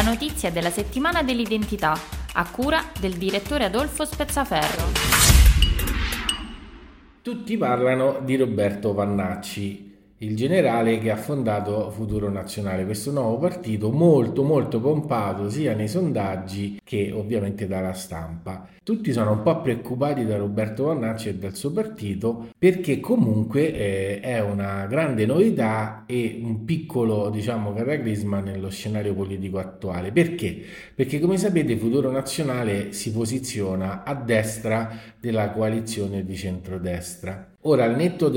notizia della settimana dell'identità, a cura del direttore Adolfo Spezzaferro. Tutti parlano di Roberto Vannacci, il generale che ha fondato Futuro Nazionale, questo nuovo partito molto pompato sia nei sondaggi che ovviamente dalla stampa. Tutti sono un po' preoccupati da Roberto Vannacci e dal suo partito perché comunque è una grande novità e un piccolo, cataclisma nello scenario politico attuale. Perché? Perché come sapete Futuro Nazionale si posiziona a destra della coalizione di centrodestra. Ora, al netto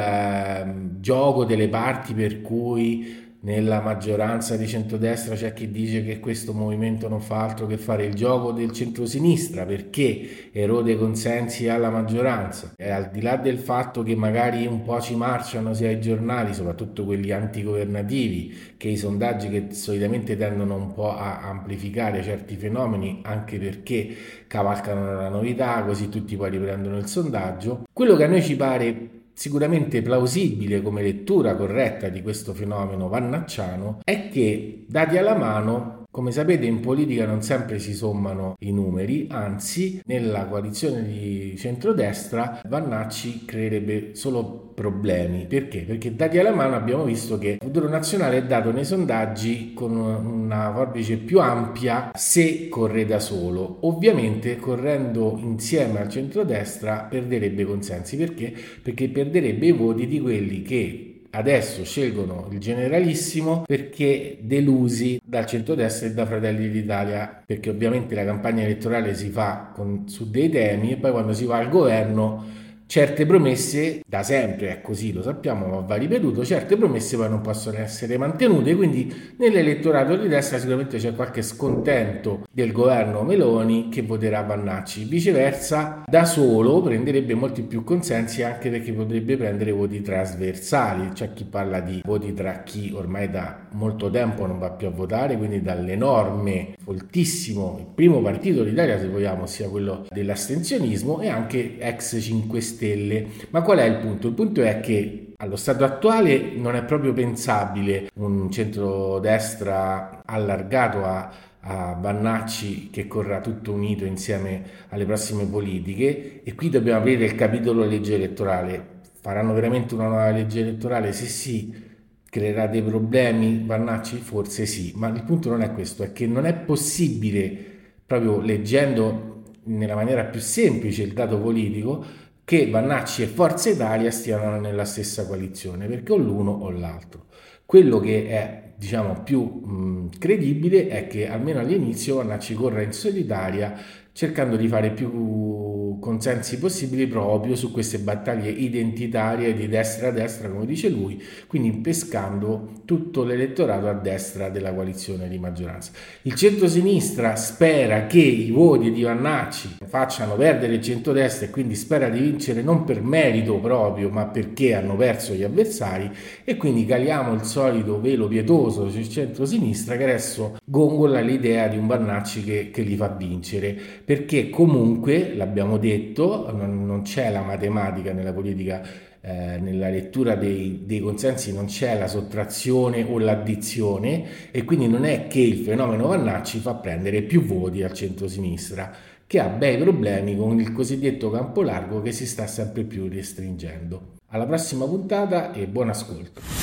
del gioco delle parti per cui nella maggioranza di centrodestra c'è chi dice che questo movimento non fa altro che fare il gioco del centrosinistra perché erode consensi alla maggioranza, e al di là del fatto che magari un po' ci marciano sia i giornali, soprattutto quelli antigovernativi, che i sondaggi che solitamente tendono un po' a amplificare certi fenomeni anche perché cavalcano la novità, così tutti poi riprendono il sondaggio, quello che a noi ci pare sicuramente plausibile come lettura corretta di questo fenomeno vannacciano è che, dati alla mano, come sapete in politica non sempre si sommano i numeri, anzi nella coalizione di centrodestra Vannacci creerebbe solo problemi. Perché? Perché dati alla mano abbiamo visto che Futuro Nazionale è dato nei sondaggi con una forbice più ampia se corre da solo. Ovviamente correndo insieme al centrodestra perderebbe consensi. Perché? Perché perderebbe i voti di quelli che adesso scelgono il generalissimo perché delusi dal centrodestra e da Fratelli d'Italia, perché ovviamente la campagna elettorale si fa su dei temi e poi quando si va al governo certe promesse, da sempre è così, lo sappiamo, ma va ripetuto, certe promesse poi non possono essere mantenute, quindi nell'elettorato di destra sicuramente c'è qualche scontento del governo Meloni che voterà Vannacci, viceversa da solo prenderebbe molti più consensi anche perché potrebbe prendere voti trasversali, c'è chi parla di voti tra chi ormai da molto tempo non va più a votare, quindi dall'enorme, foltissimo, il primo partito d'Italia se vogliamo, ossia quello dell'astensionismo, e anche ex 5 Stelle. Ma qual è il punto? Il punto è che allo stato attuale non è proprio pensabile un centrodestra allargato a Vannacci che corra tutto unito insieme alle prossime politiche, e qui dobbiamo aprire il capitolo legge elettorale. Faranno veramente una nuova legge elettorale? Se sì, creerà dei problemi Vannacci? Forse sì, ma il punto non è questo, è che non è possibile, proprio leggendo nella maniera più semplice il dato politico, che Vannacci e Forza Italia stiano nella stessa coalizione, perché o l'uno o l'altro. Quello che è più credibile è che almeno all'inizio Vannacci corra in solitaria cercando di fare più consensi possibili proprio su queste battaglie identitarie di destra a destra, come dice lui, quindi pescando tutto l'elettorato a destra della coalizione di maggioranza. Il centrosinistra spera che i voti di Vannacci facciano perdere il centrodestra e quindi spera di vincere non per merito proprio, ma perché hanno perso gli avversari, e quindi caliamo il solito velo pietoso sul centrosinistra che adesso gongola l'idea di un Vannacci che li fa vincere, perché comunque, l'abbiamo detto, non c'è la matematica nella politica, nella lettura dei consensi non c'è la sottrazione o l'addizione, e quindi non è che il fenomeno Vannacci fa prendere più voti al centrosinistra, che ha bei problemi con il cosiddetto campo largo che si sta sempre più restringendo. Alla prossima puntata e buon ascolto.